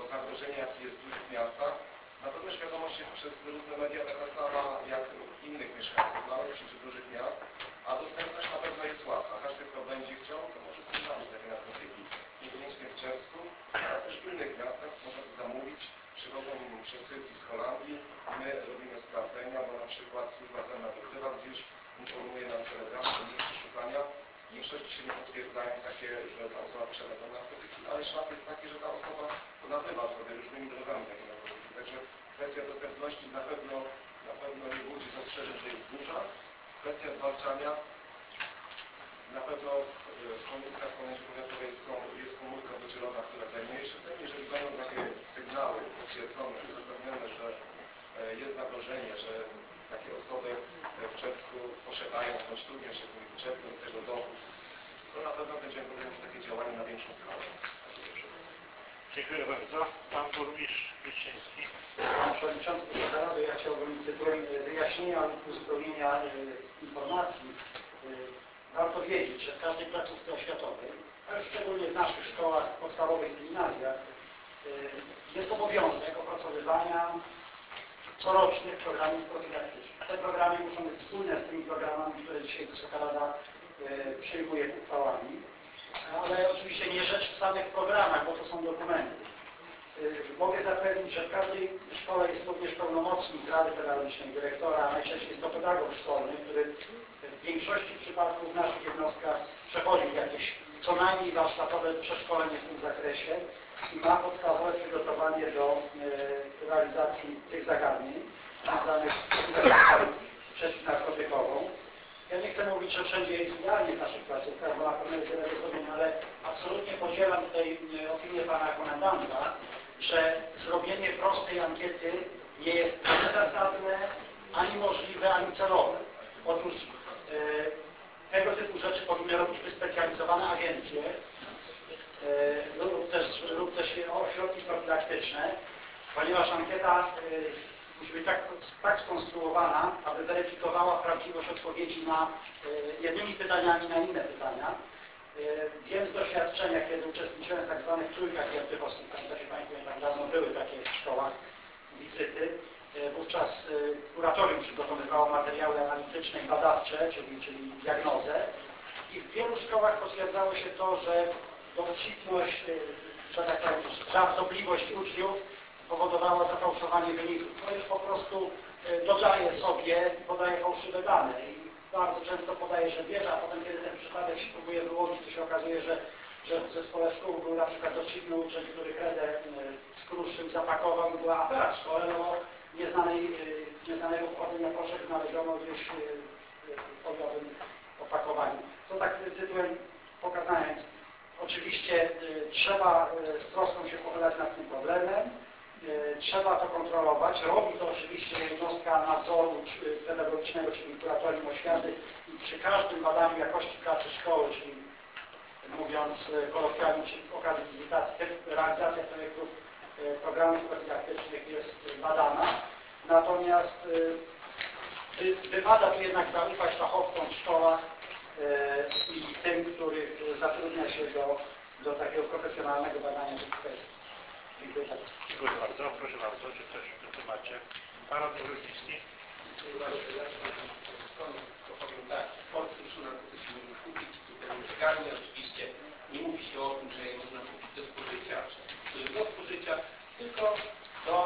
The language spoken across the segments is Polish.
zagrożenia, jakie jest w dużych miastach. Na pewno świadomość jest przez różne media taka sama jak innych mieszkańców małych czy dużych miast, a dostępność na pewno jest łatwa. Każdy, kto będzie chciał, to może sobie zamówić takie narkotyki. Niekoniecznie w Czerwcu, ale też w innych miastach można to zamówić. Przychodzą przesyłki z Holandii, my robimy sprawdzenia, bo na przykład służba celna wykrywa gdzieś, informuje nam celebrantów, o miejscu szukania. W większości się nie potwierdzają takie, że ta osoba posiada te narkotyki, ale szlak jest taki, że ta osoba nabywa sobie różnymi drogami takie narkotyki. Także kwestia dostępności na pewno nie budzi zastrzeżeń, że jest duża. Kwestia zwalczania na pewno w komórkach pamięci powiatowej jest komórka docelowa, która zajmuje się tym. Jeżeli będą takie sygnały potwierdzone, uzależnione, że jest zagrożenie, że takie osoby w Czerwcu posiadają, bądź trudnią się tym wyczerpią z tego dochód, to na pewno będziemy podejmować takie działania na większą skalę. Dziękuję bardzo. Pan burmistrz Liściński. Panie Przewodniczący Rady, ja chciałbym tytułem wyjaśnienia lub uzupełnienia informacji. Warto wiedzieć, że w każdej placówce oświatowej, ale szczególnie w naszych szkołach podstawowych i gimnazjach, jest obowiązek opracowywania corocznych programów profilaktycznych. Te programy muszą być spójne z tymi programami, które dzisiaj Wysoka Rada przyjmuje uchwałami, ale oczywiście nie rzecz w samych programach, bo to są dokumenty. Mogę zapewnić, że w każdej szkole jest również pełnomocnik Rady Pedagogicznej, dyrektora, najczęściej jest to pedagog szkolny, który w większości przypadków w naszych jednostkach przechodził jakieś co najmniej warsztatowe przeszkolenie w tym zakresie i ma podstawowe przygotowanie do realizacji tych zagadnień związanych z profilaktyką przeciwnarkotykową. Ja nie chcę mówić, że wszędzie jest idealnie w naszych placówkach, bo na pewno jest wiele do zrobienia, ale absolutnie podzielam tutaj opinię pana komendanta, że zrobienie prostej ankiety nie jest ani zasadne, ani możliwe, ani celowe. Otóż tego typu rzeczy powinny robić wyspecjalizowane agencje lub też ośrodki profilaktyczne, ponieważ ankieta musi być tak skonstruowana, aby weryfikowała prawdziwość odpowiedzi na jednymi pytaniami na inne pytania. Wiem z doświadczenia, kiedy uczestniczyłem w tak zwanych trójkach diagnostycznych, pamiętacie Państwo, tam dawno były takie w szkołach wizyty. Wówczas kuratorium przygotowywało materiały analityczne i badawcze, czyli diagnozę. I w wielu szkołach potwierdzało się to, że dowcipność, że tak powiem, żartobliwość uczniów powodowała zafałszowanie wyników. Ktoś po prostu dodaje sobie, podaje fałszywe dane i bardzo często podaje, że wie, a potem kiedy ten przypadek się próbuje wyłowić, to się okazuje, że w zespole szkół był na przykład dowcipny uczeń, który kredę skruszył, zapakował i była afera w szkole, no bo nieznanego pochodzenia proszek znaleziono gdzieś w foliowym opakowaniu. To tak tytułem pokazania. Więc oczywiście trzeba z troską się pochylać nad tym problemem. Trzeba to kontrolować. Robi to oczywiście jednostka nadzoru pedagogicznego, czyli kuratorium oświaty i przy każdym badaniu jakości pracy szkoły, czyli mówiąc kolokwialnie, przy okazji wizytacji, realizacja projektów programów profilaktycznych jest badana. Natomiast wypada tu jednak zaufać fachowcom w szkołach i tym, których zatrudnia się do takiego profesjonalnego badania tych kwestii. Dziękuję bardzo. Dziękuję bardzo. Proszę bardzo, czy ktoś wytłumaczy? Pan radny Grudziński. Dziękuję bardzo. Ja tylko powiem tak. W Polsce już narkotyki można kupić zupełnie legalnie. Oczywiście nie mówi się o tym, że je można kupić do spożycia, do spożycia, tylko do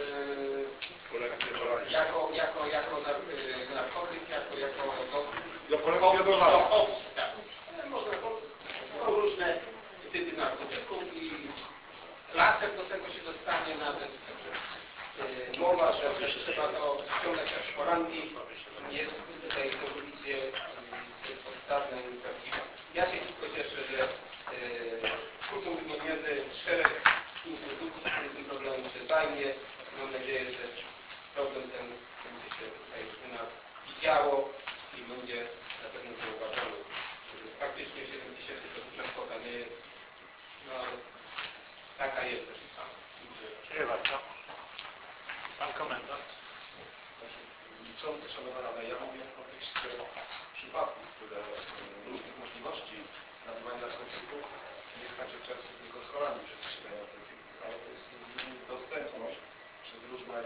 jako narkotyk, Do poległości. Tak. Można, są różne typy narkotyków i laser do tego się dostanie nawet. Mowa, że trzeba to ściągać aż po rangi, jest tutaj całkowicie bezpodstawne i nieprawdziwe. Ja się tylko cieszę, że są wymienione szereg instytucji, które tym problemem się zajmie. Mam nadzieję, że problem ten będzie się tutaj u nas widziało i będzie na pewno zauważony. Faktycznie 7 tysięcy to duża kwota nie jest, no ale taka jest też i sama. Dziękuję bardzo. Pan komendant. Przewodniczący, Szanowna Rada, ja mówię w kontekście przypadków, które różnych możliwości nabywania narkotyków jest także w Czerwcu tylko z Holandii przecież się dają narkotyki, ale to jest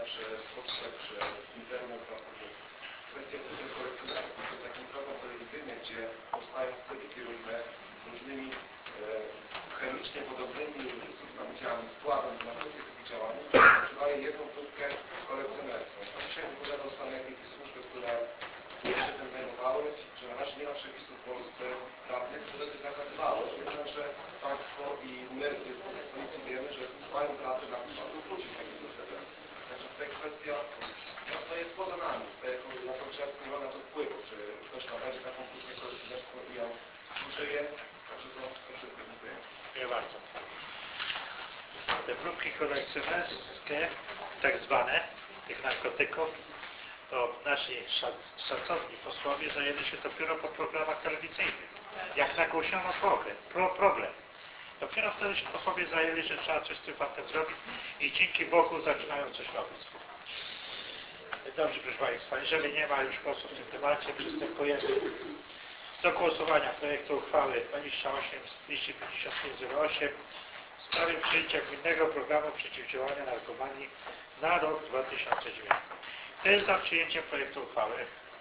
przez pocztę, przez internet, kwestie cyklu kolekcjonerskich. To jest takim program telewizyjny, gdzie powstają cykli różne z różnymi chemicznie podobnymi substancjami, składem na krótkie cykli działania, daje jedną próbkę kolekcjonerską. A dzisiaj wypowiadał stan jakieś służby, które się tym zajmowały, że na razie nie ma przepisów w Polsce prawnych, które by zakazywały. Jednakże Państwo i my z Komisji wiemy, że trwają prace nad tym, aby wrócić do takiego procederu. Także tutaj kwestia to jest poza nami, tutaj jako czas nie ma na to wpływu, czy ktoś tam będzie taką próbkę kolekcjonerską i ją użyje. Także to wszystko. Dziękuję. Dziękuję bardzo. Te próbki kolekcjonerskie, tak zwane, tych narkotyków, to nasi szacowni posłowie zajęli się dopiero po programach telewizyjnych. Jak nagłośniono problem. Dopiero wtedy się posłowie zajęli, że trzeba coś z tym faktem zrobić i dzięki Bogu zaczynają coś robić. Dobrze, proszę Państwa, jeżeli nie ma już posłów w tym temacie, przystępujemy do głosowania projektu uchwały 28-255-08 w sprawie przyjęcia gminnego programu przeciwdziałania narkomanii na rok 2009. Kto jest za przyjęciem projektu uchwały?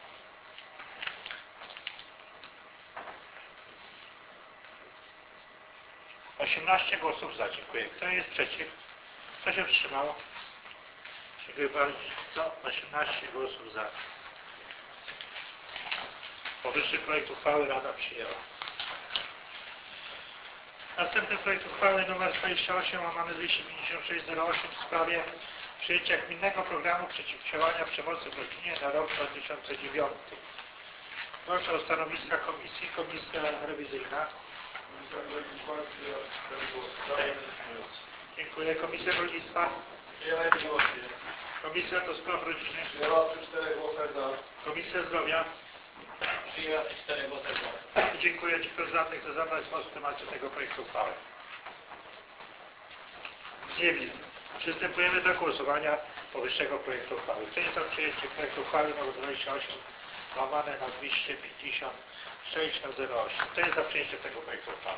- 18 głosów za. Dziękuję. Kto jest przeciw? Kto się wstrzymał? Dziękuję bardzo. 18 głosów za. Powyższy projekt uchwały Rada przyjęła. Następny projekt uchwały nr 28/256-08 w sprawie przyjęcia gminnego programu przeciwdziałania przemocy w rodzinie na rok 2009. Proszę o stanowiska komisji. Komisja rewizyjna. Dziękuję. Komisja Rolnictwa. Komisja do Spraw Rodziny. Komisja Zdrowia. Przyjęła 4 głosy za. Dziękuję. Czy ktoś z radnych chce zabrać głos w temacie tego projektu uchwały? Nie widzę. Przystępujemy do głosowania powyższego projektu uchwały. Kto jest za przyjęciem projektu uchwały nr 28/256/08? Kto jest za przyjęciem tego projektu uchwały?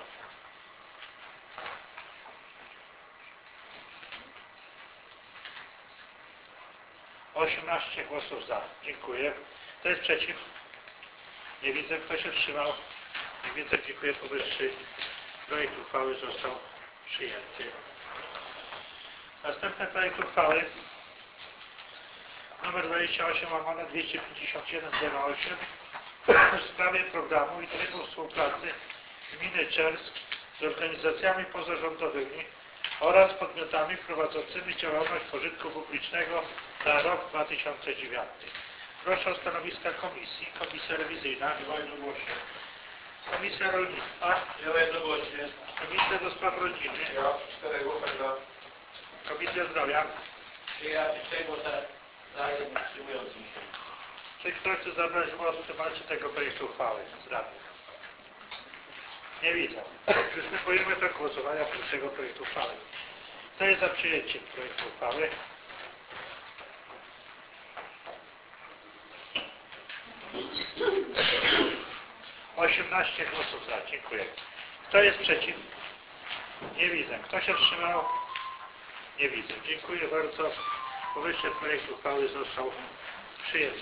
- 18 głosów za. Dziękuję. Kto jest przeciw? Nie widzę. Kto się wstrzymał? Nie widzę. Dziękuję. Powyższy projekt uchwały został przyjęty. Następny projekt uchwały nr 28/251-08 w sprawie programu i trybu współpracy gminy Czersk z organizacjami pozarządowymi oraz podmiotami prowadzącymi działalność pożytku publicznego na rok 2009. Proszę o stanowiska komisji. Komisja rewizyjna. Komisja Rolnictwa. Komisja do Spraw Rodziny. 4 głosy za. Komisja Zdrowia. Przyjęła 4 głosy za, 1 wstrzymujący się. Czy ktoś chce zabrać głos w temacie tego projektu uchwały z radnych? Nie widzę. Przystępujemy do głosowania tego projektu uchwały. Kto jest za przyjęciem projektu uchwały? - 18 głosów za. Dziękuję. Kto jest przeciw? Nie widzę. Kto się wstrzymał? Nie widzę. Dziękuję bardzo. Powyższy projekt uchwały został przyjęty.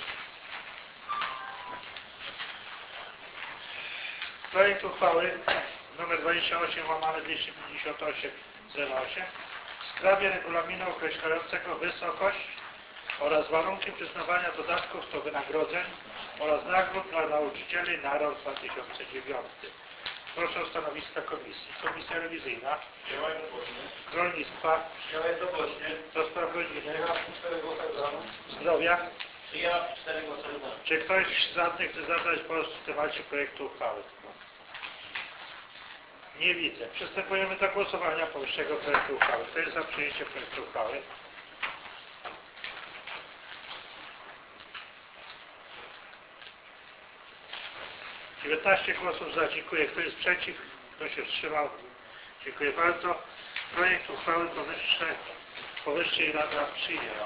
Projekt uchwały nr 28/258-08 w sprawie regulaminu określającego wysokość oraz warunki przyznawania dodatków do wynagrodzeń oraz nagród dla nauczycieli na rok 2009. Proszę o stanowiska komisji. Komisja rewizyjna. Rolnictwa. Do Spraw Rodziny. Zdrowia. Przyjęła 4 głosy za. Czy ktoś z radnych chce zabrać głos w temacie projektu uchwały? Nie widzę. Przystępujemy do głosowania powyższego projektu uchwały. Kto jest za przyjęciem projektu uchwały? - 19 głosów za. Dziękuję. Kto jest przeciw? Kto się wstrzymał? Dziękuję bardzo. Projekt uchwały powyższej Rada przyjęła.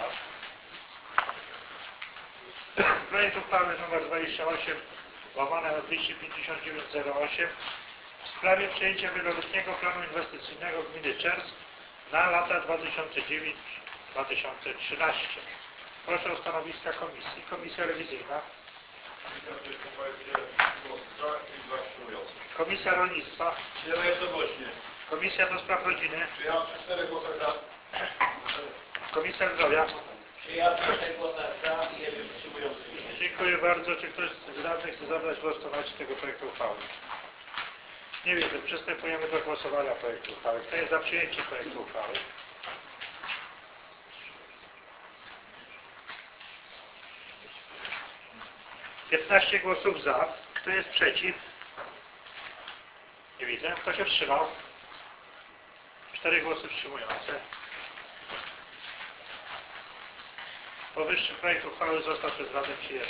Projekt uchwały nr 28/259-08 w sprawie przyjęcia wieloletniego planu inwestycyjnego gminy Czersk na lata 2013. Proszę o stanowiska komisji. Komisja rewizyjna. Komisja Rolnictwa. Przyjęła jednogłośnie. Komisja do Spraw Rodziny. Przyjęła przy 4 głosach za. Komisja Zdrowia. Przyjęła przy 4 głosach za i 1 wstrzymujący się. Dziękuję bardzo. Czy ktoś z radnych chce zabrać głos w temacie tego projektu uchwały? Nie widzę. Przystępujemy do głosowania projektu uchwały. Kto jest za przyjęciem projektu uchwały? Piętnaście głosów za. Kto jest przeciw? Nie widzę. Kto się wstrzymał? 4 głosy wstrzymujące. Powyższy projekt uchwały został przez Radę przyjęty.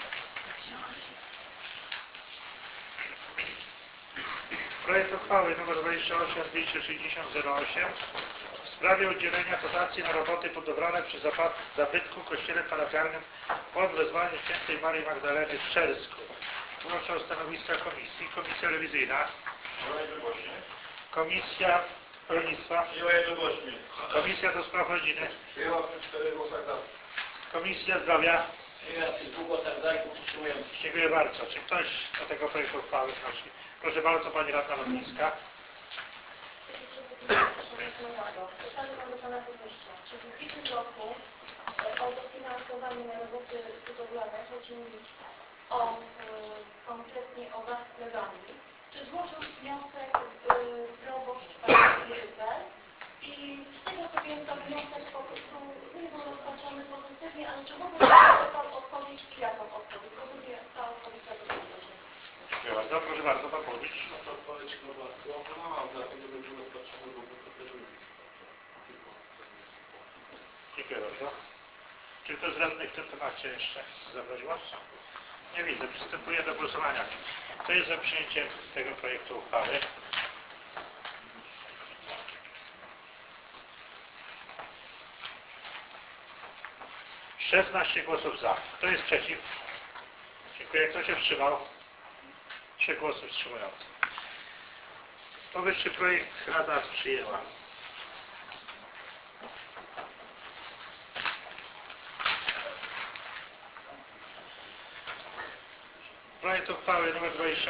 Projekt uchwały nr 28-260-08 w sprawie udzielenia dotacji na roboty budowlane przy zabytku kościele parafialnym pod wezwaniem świętej Marii Magdaleny w Czersku. Proszę o stanowiska komisji. Komisja rewizyjna. Przyjęła jednogłośnie. Komisja Rolnictwa. Przyjęła jednogłośnie. Komisja do Spraw Rodziny. Przyjęła przy 4 głosach za. Komisja Zdrowia. Przyjęła przy 2 głosach za i 2 wstrzymujących się. Dziękuję bardzo. Czy ktoś do tego projektu uchwały wnosi? Proszę bardzo, Pani Radna Lotnicka. Pytanie mam do Pana Burmistrza. Czy w ubiegłym roku o dofinansowanie na roboty budowlane, chodzi mi konkretnie o gaz legami, czy złożył wniosek proboszcz parafii Ryper i z tego co wiem, to wniosek po prostu nie był rozpatrzony pozytywnie, ale czy mógłby Pan odpowiedzieć i jaką odpowiedź? Bo mnie ta odpowiedź bardzo proszę. Dziękuję bardzo. Proszę bardzo, Pan Burmistrz. To odpowiedź chyba słowna, dlatego będzie rozpatrzony, bo proceduruje. Dziękuję bardzo. Czy ktoś z radnych w tym temacie jeszcze zabrać głos? Nie widzę. Przystępuję do głosowania. Kto jest za przyjęciem tego projektu uchwały? Szesnaście głosów za. Kto jest przeciw? Dziękuję. Kto się wstrzymał? 3 głosy wstrzymujące. Powyższy projekt Rada przyjęła. Projekt uchwały nr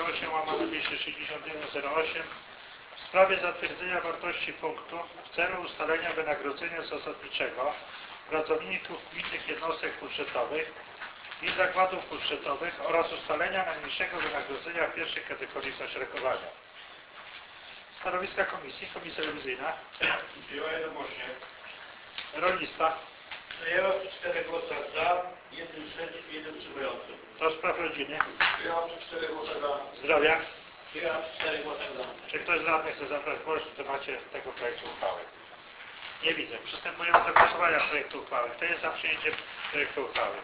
28/261-08 w sprawie zatwierdzenia wartości punktu w celu ustalenia wynagrodzenia zasadniczego pracowników gminnych jednostek budżetowych i zakładów budżetowych oraz ustalenia najniższego wynagrodzenia pierwszej kategorii zaszeregowania. Stanowiska komisji. Komisja rewizyjna. Przyjęła jednogłośnie. Rolnictwa. Przyjęła przy 4 głosach za, 1 przeciw, 1 wstrzymujący. Do Spraw Rodziny. Przyjęła przy 4 głosach za. Zdrowia. Przyjęła przy 4 głosach za. Czy ktoś z radnych chce zabrać głos w temacie tego projektu uchwały? Nie widzę. Przystępujemy do głosowania projektu uchwały. Kto jest za przyjęciem projektu uchwały?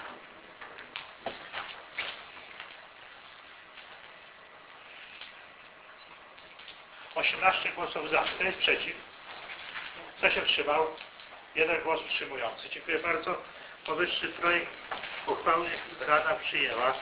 Osiemnaście głosów za. Kto jest przeciw? Kto się wstrzymał? 1 głos wstrzymujący. Dziękuję bardzo. Powyższy projekt uchwały Rada przyjęła.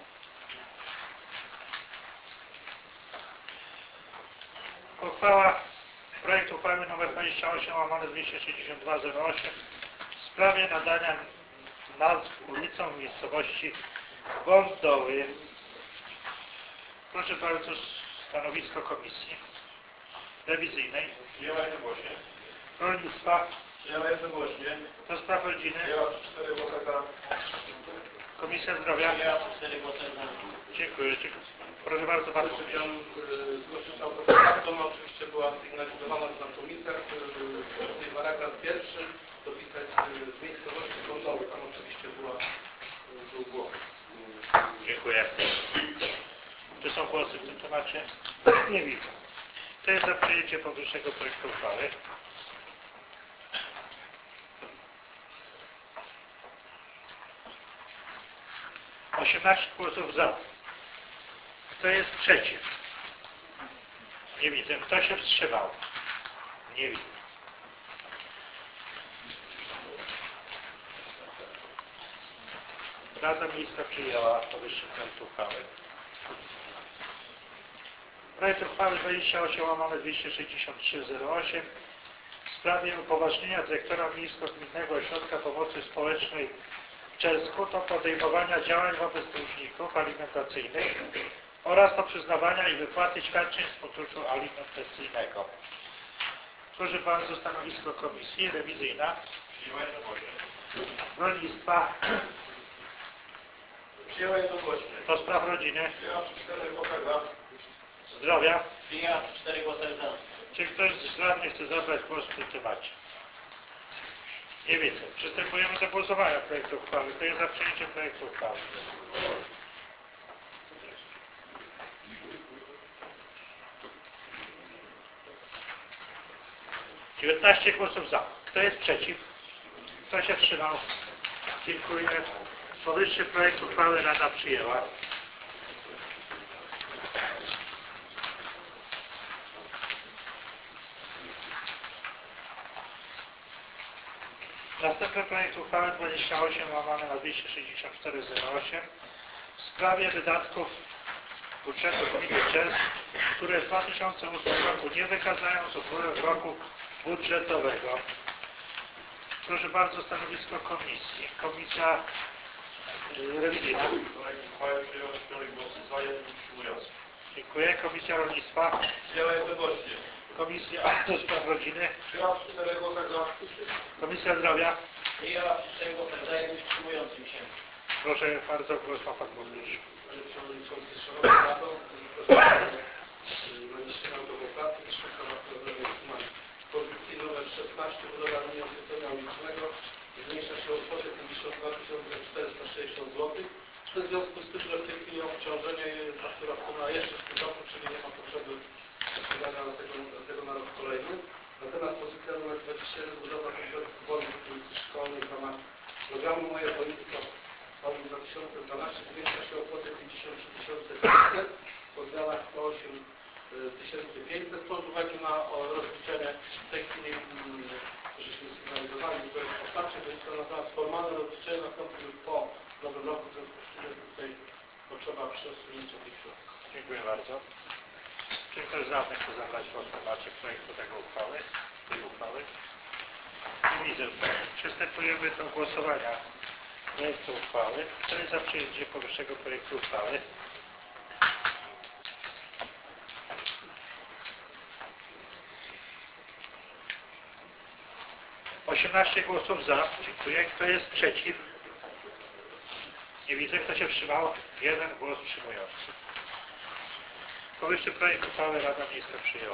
Projekt uchwały nr 28/262-08 w sprawie nadania nazw ulicom w miejscowości Wądoły. Proszę bardzo, stanowisko komisji rewizyjnej. Przyjęła jednogłośnie. Rolnictwa. Przyjęła jednogłośnie. Do Spraw Rodziny. Przyjęła przy 4 głosach za. Komisja Zdrowia. Przyjęła przy 4 głosach za. Dziękuję. Proszę bardzo, Pan Znaczy, Burmistrz. chciałem zgłosić autopoprawkę. Ona oczywiście była sygnalizowana na komisjach. Wcześniej paragraf pierwszy dopisać z miejscowości Kątowy. Tam oczywiście był głos. Dziękuję. Czy są głosy w tym temacie? Nie widzę. Kto jest za przyjęciem powyższego projektu uchwały? Osiemnaście głosów za. Kto jest przeciw? Nie widzę. Kto się wstrzymał? Nie widzę. Rada Miejska przyjęła powyższy projekt uchwały. Projekt uchwały 28/263-08 w sprawie upoważnienia dyrektora Miejsko-Gminnego Ośrodka Pomocy Społecznej w Czelsku do podejmowania działań wobec dłużników alimentacyjnych oraz do przyznawania i wypłaty świadczeń z funduszu alimentacyjnego. Proszę bardzo, stanowisko komisji rewizyjna. Rolnictwa. Przyjąłem jednogłośnie. Do spraw rodziny. Przyjąłem 4 głosy za. Zdrowia. Przyjąłem 4 głosy za. Czy ktoś z radnych chce zabrać głos w tym temacie? Nie widzę. Przystępujemy do głosowania projektu uchwały. Kto jest za przyjęciem projektu uchwały? 19 głosów za. Kto jest przeciw? Kto się wstrzymał? Dziękuję. Powyższy projekt uchwały Rada przyjęła. Następny projekt uchwały 28/26408 w sprawie wydatków budżetu gminy Czersk, które w 2008 roku nie wykazają z upływem roku budżetowego. Proszę bardzo, stanowisko komisji. Komisja rewizyjna. Projekt uchwały przyjął 4 głosy za, 1 wstrzymujący. Dziękuję. Komisja rolnictwa. Przyjąłem jednogłośnie. Komisja do spraw rodziny. Przyjąłem 4 głosy za. Komisja zdrowia. Przyjąłem 4 głosy za, 1 wstrzymującym się. Proszę bardzo, głos ma pan burmistrz. Panie Przewodniczący, Szanowni Rado, proszę na niższej autopoprawki też uchwała wprowadzenia usuwań w pozycji numer 16 budowa linii oświetlenia ulicznego zmniejsza się o kwotę 52 460 zł. W związku z tym, że w tej chwili obciążenie jest akurat na jeszcze w tym roku, czyli nie ma potrzeby przekazania tego na rok kolejny. Natomiast pozycja numer 21 budowa kompleksów wolnych w ulicy Szkolnej w ramach programu Moje Boisko rok 2012 zwiększa się o kwotę 53 500 po zmianach 108 500. To z uwagi na rozliczenie w tej chwili, żeśmy sygnalizowali, że to jest ostatnie, więc to natomiast formalne rozliczenie nastąpi już po nowym roku, w związku z czym jest tutaj potrzeba przesunięcia tych środków. Dziękuję bardzo. Czy ktoś z radnych chce zabrać głos w temacie projektu tej uchwały? Nie widzę. Przystępujemy do głosowania projektu uchwały. Kto jest za przyjęciem powyższego projektu uchwały? (18 głosów za). Dziękuję. Kto jest przeciw? Nie widzę. Kto się wstrzymał? 1 głos wstrzymujący. Powyższy projekt uchwały Rada Miejska przyjęła.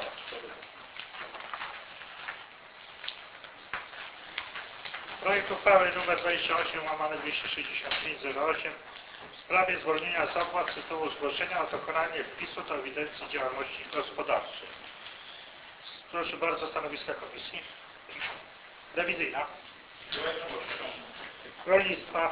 Projekt uchwały nr 28/26508 w sprawie zwolnienia z opłat z tytułu zgłoszenia o dokonanie wpisu do ewidencji działalności gospodarczej. Proszę bardzo, stanowiska komisji. Rewizyjna. Rolnictwa.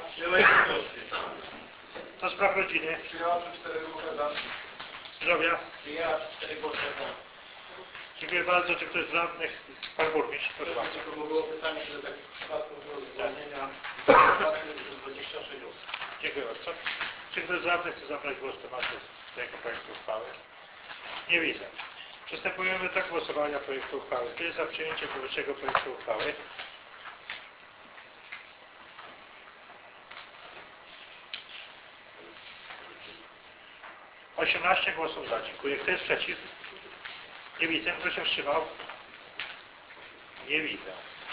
Do spraw rodziny. Przyjąłem 4 głosy za. Zdrowia. Przyjąłem 4 głosy za. Dziękuję bardzo. Czy ktoś z radnych? Pan burmistrz, proszę bardzo. To było pytanie, ile takich przypadków było zwolnienia 26 osób. Dziękuję bardzo. Czy ktoś z radnych chce zabrać głos w temacie tego projektu uchwały? Nie widzę. Przystępujemy do głosowania projektu uchwały. Kto jest za przyjęciem powyższego projektu uchwały? (18 głosów za). Dziękuję. Kto jest przeciw? Nie widzę. Kto się wstrzymał? Nie widzę.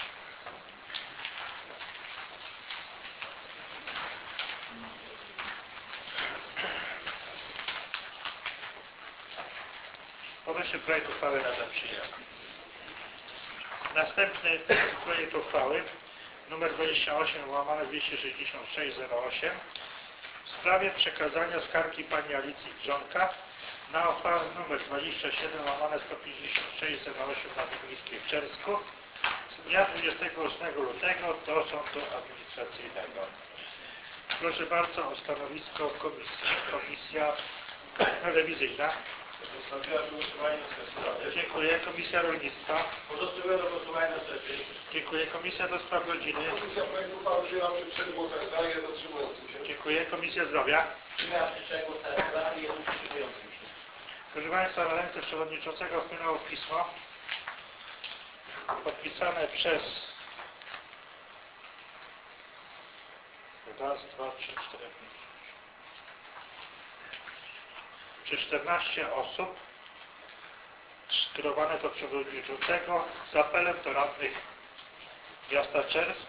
Powyższy projekt uchwały Rada przyjęła. Następny projekt uchwały nr 28/26608 w sprawie przekazania skargi pani Alicji Grzątka na uchwałę nr 27/15608 na Miejskiej w Czersku z dnia 28 lutego do Sądu Administracyjnego. Proszę bardzo o stanowisko komisji. Komisja rewizyjna. Pozostawiłem do głosowania na sesji Rady. Dziękuję. Komisja rolnictwa. Pozostawiłem do głosowania na sesji. Dziękuję. Komisja do spraw rodziny. Komisja projektu uchwały przyjęła przy 4 głosach za, 1 wstrzymującym się. Dziękuję. Komisja zdrowia. Przyjąłem 4 głosy za i 1 wstrzymującym się. Proszę Państwa, na ręce przewodniczącego wpłynęło pismo podpisane przez raz, dwa, trzy, cztery, czy 14 osób, skierowane do przewodniczącego z apelem do radnych miasta Czersk.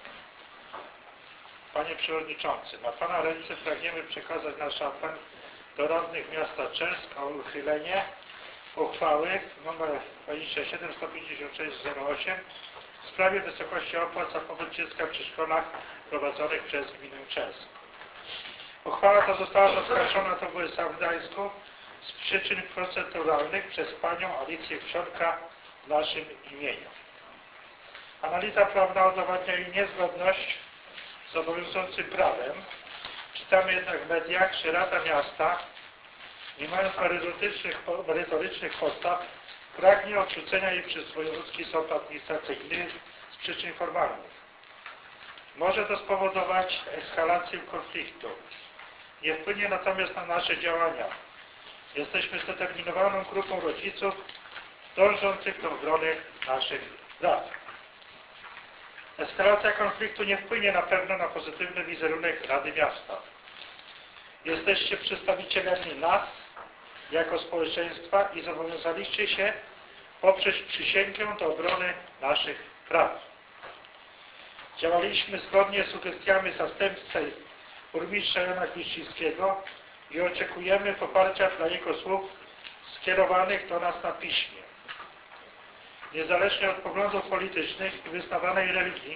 Panie Przewodniczący, na Pana ręce pragniemy przekazać nasz apel do radnych miasta Czersk o uchylenie uchwały nr 27-156-08 w sprawie wysokości opłat za pobyt dziecka w przedszkolach prowadzonych przez gminę Czersk. Uchwała ta została zaskarżona do WSA w Gdańsku z przyczyn proceduralnych przez panią Alicję Ksiąrka w naszym imieniu. Analiza prawna udowadnia jej niezgodność z obowiązującym prawem. Czytamy jednak w mediach, że Rada Miasta, nie mając merytorycznych podstaw, pragnie odrzucenia jej przez Wojewódzki Sąd Administracyjny z przyczyn formalnych. Może to spowodować eskalację konfliktu. Nie wpłynie natomiast na nasze działania. Jesteśmy zdeterminowaną grupą rodziców dążących do obrony naszych praw. Eskalacja konfliktu nie wpłynie na pewno na pozytywny wizerunek Rady Miasta. Jesteście przedstawicielami nas jako społeczeństwa i zobowiązaliście się poprzeć przysięgę do obrony naszych praw. Działaliśmy zgodnie z sugestiami zastępcy burmistrza Jana Gliszczyńskiego i oczekujemy poparcia dla jego słów skierowanych do nas na piśmie. Niezależnie od poglądów politycznych i wyznawanej religii,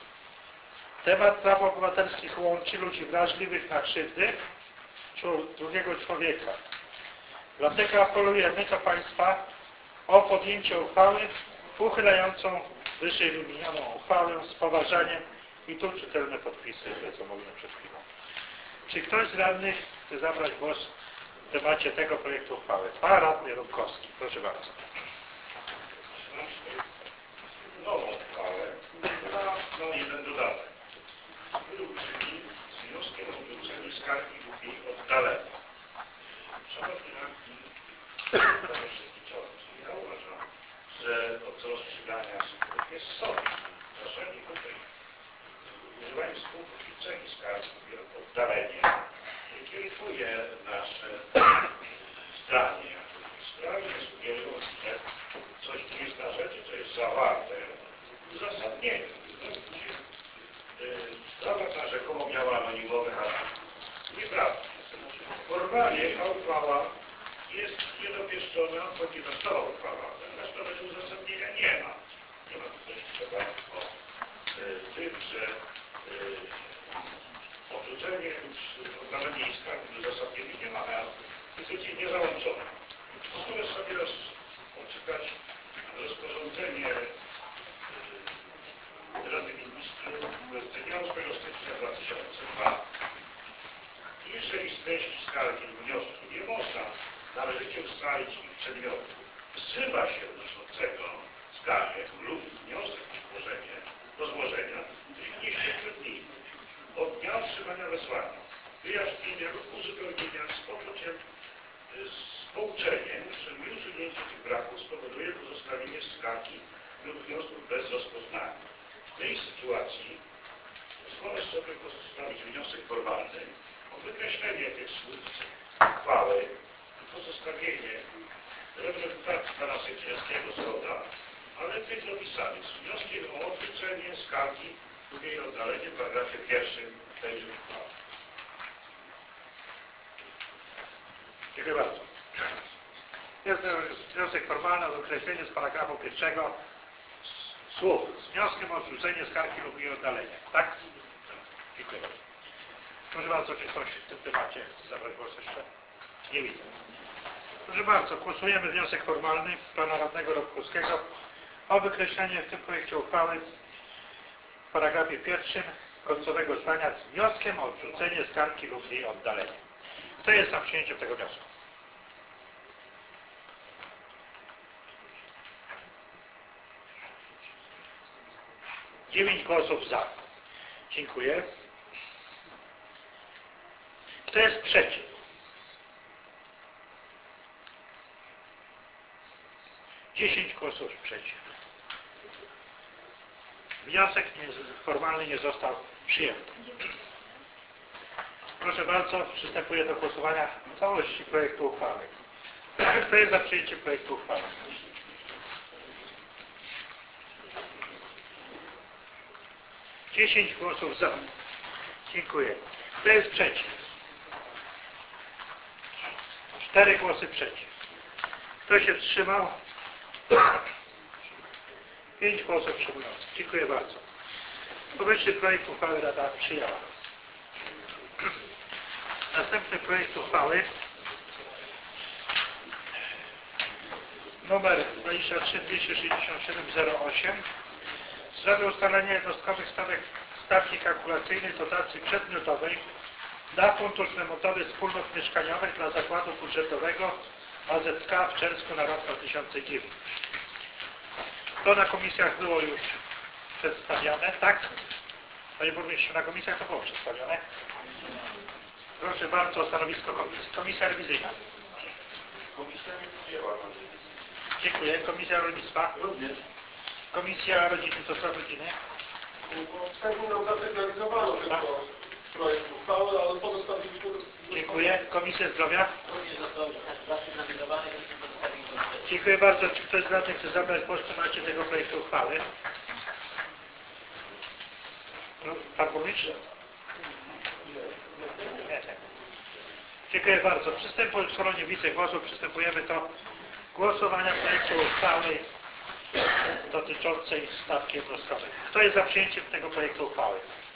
temat praw obywatelskich łączy ludzi wrażliwych na krzywdy drugiego człowieka. Dlatego apelujemy do Państwa o podjęcie uchwały uchylającą wyżej wymienioną uchwałę z poważaniem i tu czytelne podpisy, co mówiłem przed chwilą. Czy ktoś z radnych chce zabrać głos w temacie tego projektu uchwały? Pan radny Rąkowski, proszę bardzo. Nową uchwałę na jeden dodatek, który uczyni z wnioskiem o odrzucenie skargi lub jej oddalenie. Szanowni radni, panie przewodniczący, ja uważam, że od rozstrzygania sądów jest sąd. Jeżeli tutaj używanie słów odrzucenie skargi lub oddalenie kieruje nasze zdanie. Sprawie jest uwierzytelne, coś tu jest na rzeczy, co jest zawarte w uzasadnieniu. Sprawa ta rzekomo miała anonimowy charakter. Nieprawda. Formalnie ta uchwała jest niedopieszczona, bo nie została uchwała. Natomiast nawet uzasadnienia nie ma. Nie ma tutaj trzeba o tym, że odrzucenie lub oddalenie i skargi w uzasadnieniu nie ma instytucji nie załączone. Pozwolę sobie odczytać rozporządzenie Rady Ministrów z dnia 8 stycznia 2002. Jeżeli z treści skargi lub wniosku nie można należycie ustalić ich przedmiotu, wzywa się wnoszącego skargę lub wniosek do złożenia w terminie 7 dni od dnia otrzymania wysłania, wyjaśnienia lub uzupełnienia z pouczeniem, że nieusunięcie tych braków spowoduje pozostawienie skargi lub wniosków bez rozpoznania. W tej sytuacji pozwolę sobie pozostawić wniosek formalny o wykreślenie tych słów uchwały i pozostawienie reprezentacji pana sędziowskiego sąda, ale tych dopisanych z wnioskiem o odrzucenie skargi lub jej oddalenie w paragrafie 1 tejże uchwały. Dziękuję bardzo. Jest wniosek formalny o wykreślenie z paragrafu 1 słów z wnioskiem o odrzucenie skargi lub jej oddalenie. Tak? Dziękuję bardzo. Proszę bardzo, czy ktoś w tym temacie chce zabrać głos jeszcze? Nie widzę. Proszę bardzo, głosujemy wniosek formalny pana radnego Rąkowskiego o wykreślenie w tym projekcie uchwały w paragrafie 1 końcowego zdania z wnioskiem o odrzucenie skargi lub jej oddalenie. Kto jest za przyjęciem tego wniosku? Dziewięć głosów za. Dziękuję. Kto jest przeciw? Dziesięć głosów przeciw. Wniosek formalny nie został przyjęty. Proszę bardzo, przystępuję do głosowania całości projektu uchwały. Kto jest za przyjęciem projektu uchwały? Dziesięć głosów za. Dziękuję. Kto jest przeciw? 4 głosy przeciw. Kto się wstrzymał? 5 głosów wstrzymujących. Dziękuję bardzo. Powyższy projekt uchwały Rada przyjęła. Następny projekt uchwały numer 23-267-08 w sprawie ustalenia jednostkowych stawki kalkulacyjnej dotacji przedmiotowej na fundusz remontowy wspólnot mieszkaniowych dla zakładu budżetowego AZK w Czerwcu na rok 2009. To na komisjach było już przedstawiane, tak? Panie burmistrzu, na komisjach to było przedstawione. Proszę bardzo o stanowisko komisji. Komisja rewizyjna. Komisja nie przyjęła. Dziękuję. Komisja rolnictwa. Również. Komisja rodziny, do spraw rodziny. Wstępnie nam zasygnalizowano tylko projekt uchwały, ale pozostawiliśmy... Dziękuję. Komisja zdrowia. Również został zasygnalizowany, więc pozostawili komisję. Dziękuję bardzo. Czy ktoś z radnych chce zabrać głos w temacie tego projektu uchwały? No, pan burmistrz? Nie. Dziękuję bardzo. Przystępując, skoro nie widzę głosów, przystępujemy do głosowania projektu uchwały dotyczącej stawki jednostkowej. Kto jest za przyjęciem tego projektu uchwały?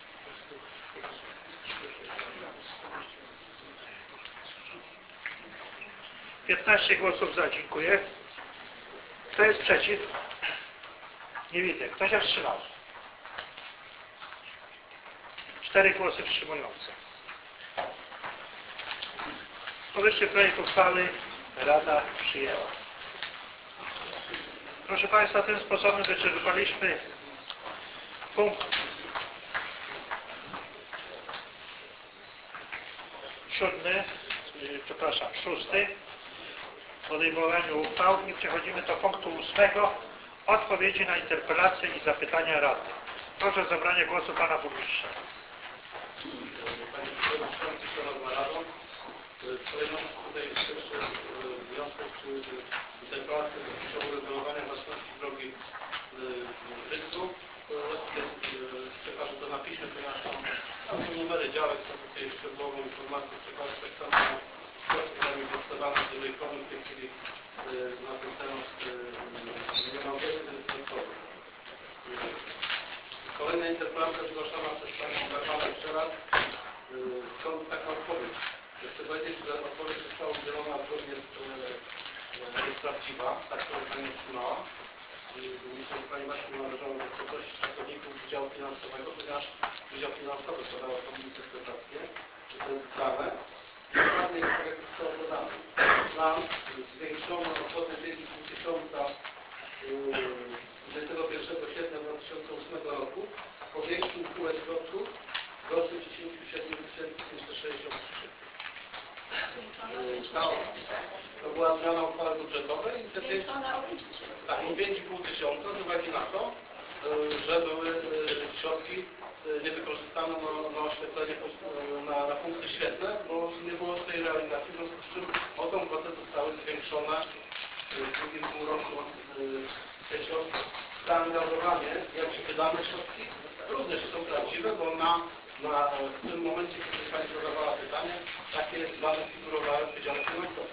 Piętnaście głosów za. Dziękuję. Kto jest przeciw? Nie widzę. Kto się wstrzymał? 4 głosy wstrzymujące. Powyższy projekt uchwały Rada przyjęła. Proszę Państwa, tym sposobem wyczerpaliśmy punkt 6. Podejmowaniu uchwał i przechodzimy do punktu 8. Odpowiedzi na interpelacje i zapytania Rady. Proszę o zabranie głosu Pana Burmistrza. Panie Przewodniczący, Szanowna Rado, w kolejności tutaj jest pierwszy wniosek czy interpelacja dotycząca uregulowania własności drogi w Rydzu. Przekażę to na piśmie, ponieważ tam są numery działek, są tutaj szczegółową informację przekażę, tak samo wniosek mi podstawany, jeżeli problem w tej chwili na ten temat nie ma wiedzy, więc gotowy. Kolejna interpelacja zgłoszona przez Panią Barbarę Szczerak. Skąd taka odpowiedź? Chcę powiedzieć, że odpowiedź została udzielona zgodnie jest prawdziwa, tak to Pani otrzymała. Myślę, że Pani Marku należało poprosić pracowników Wydziału Finansowego, ponieważ Wydział Finansowy podał tą interpretację, że to jest dane. Dokładnie jest tak, jak zostało dodane. Plan zwiększono o kwotę 5,5 tysiąca 21 kwietnia 2008 roku powiększył pulę środków do 67 563. To była zmiana uchwały budżetowej i te 5,5 tysiąca z uwagi na to, że były środki niewykorzystane na oświetlenie, na punkty świetne, bo nie było tej realizacji, w związku z czym o tą kwotę zostały zwiększone w drugim półroczu te środki. Zaangażowanie, jak się wydane środki, również są prawdziwe, bo w tym momencie, kiedy Pani zadawała pytanie, takie dane figurowały w Wydziale Finansowym.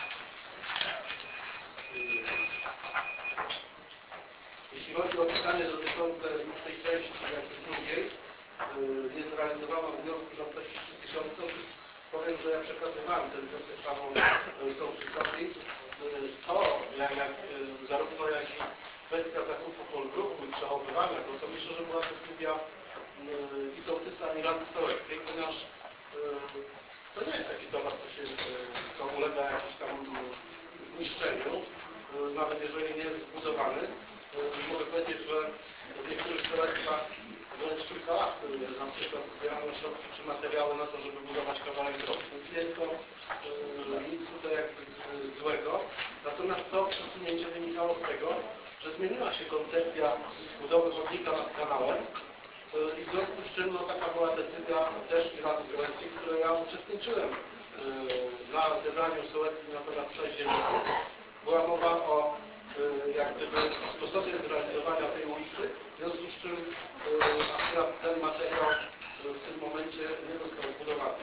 Jeśli chodzi o pytanie dotyczące tej części, jakby drugiej, nie zrealizowano wniosku w wartości 3000, powiem, że ja przekazywałem ten wniosek Panu Sołtysowi. To, zarówno jak i kwestia zakupu polgrupu i przechowywania, to myślę, że była decyzja i sołtysa, ani Rady Sołeckiej, ponieważ to nie jest taki towar, co ulega jakimś tam zniszczeniu, nawet jeżeli nie jest zbudowany. Mogę powiedzieć, że w niektórych sołectwach wręcz kilka lat na przykład zbierano środki czy materiały na to, żeby budować kawałek drogi. Więc nie jest to nic tutaj jakby złego. Natomiast to przesunięcie wynikało wynikało z tego, że zmieniła się koncepcja budowy chodnika nad kanałem i w związku z czym no, taka była decyzja też i Rady Górnictwa, w której ja uczestniczyłem na zebraniu sołeckim na temat przejścia. Była mowa o jak gdyby sposobie zrealizowania tej ulicy, w związku z czym akurat ten materiał w tym momencie nie został zbudowany.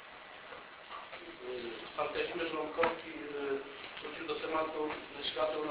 Pan Kazimierz Łąkowski wrócił do tematu świateł